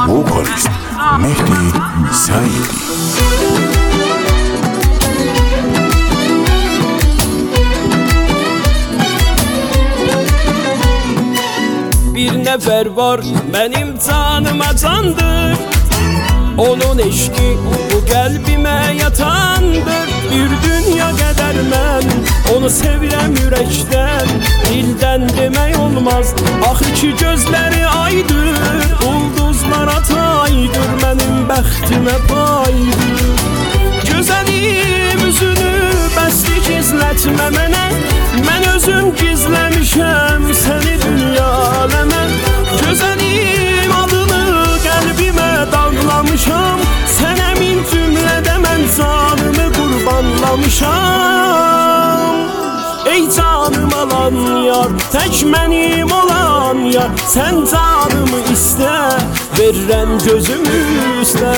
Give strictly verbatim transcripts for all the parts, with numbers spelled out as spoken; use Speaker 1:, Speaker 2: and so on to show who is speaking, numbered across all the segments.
Speaker 1: vocalist Mehdi Saidi.
Speaker 2: Bir nefer var benim canıma candır, onun eşki bu kalbime yatandır. Bir dünya kadar ben onu sevirem yürekten, dilden demek olmaz. Ah iki gözleri aydır, ulduzlara taydır, benim bəxtimə paydır. Gözəlim üzünü bəsli gizlətmə mənə, mən özüm gizləmişəm səni dünya aləmə. Gözəlim adını qəlbimə dağlamışam, sənə min cümlədə mən canımı qurbanlamışam. Ey canım alan yar, tək mənim olan yar, sən canımı istə, verirəm gözümü üstə.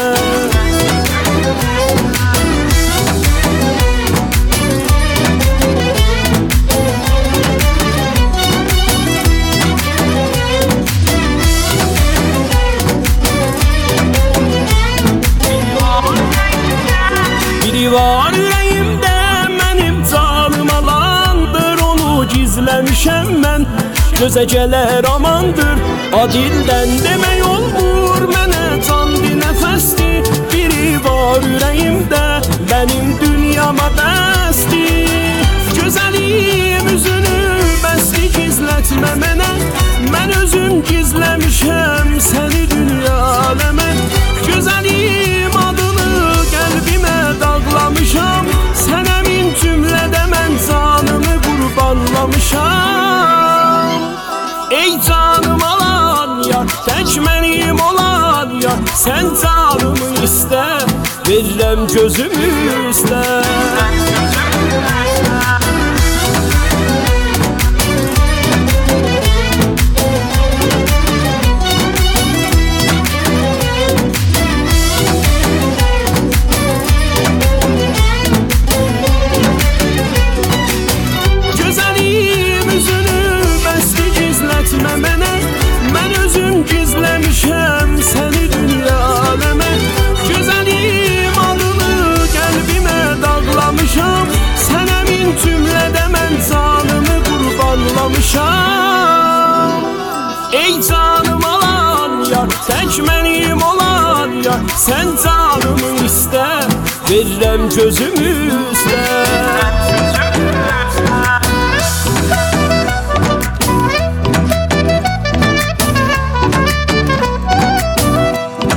Speaker 2: Biri var ürəyimdə mənim canım alandır, onu gizləmişəm mən, gözə gələr amandır. Adildən demək olmur, mənə candı nəfəsdir. Biri var ürəyimdə mənim dünyama bəsdir. Gözəlim üzünü bəsli gizlətmə mənə, mən özüm gizləmişəm səni dünya aləmə. Gözəlim adını qəlbimə dağlamışam, sənə min cümlədə mən canımı qurbanlamışam. Ey canım alan yar, tək mənim olan yar, sən canımı istə, verirəm gözümü üstə. Gizləmişəm səni dünya aləmə. Gözəlim adını qəlbimə dağlamışam, sənə min cümlədə mən canımı qurbanlamışam. Ey canım alan yar, tək mənim olan yar, sən canımı istə, verirəm gözümü üstə.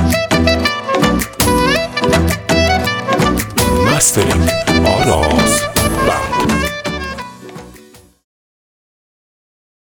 Speaker 1: Mastering Aras.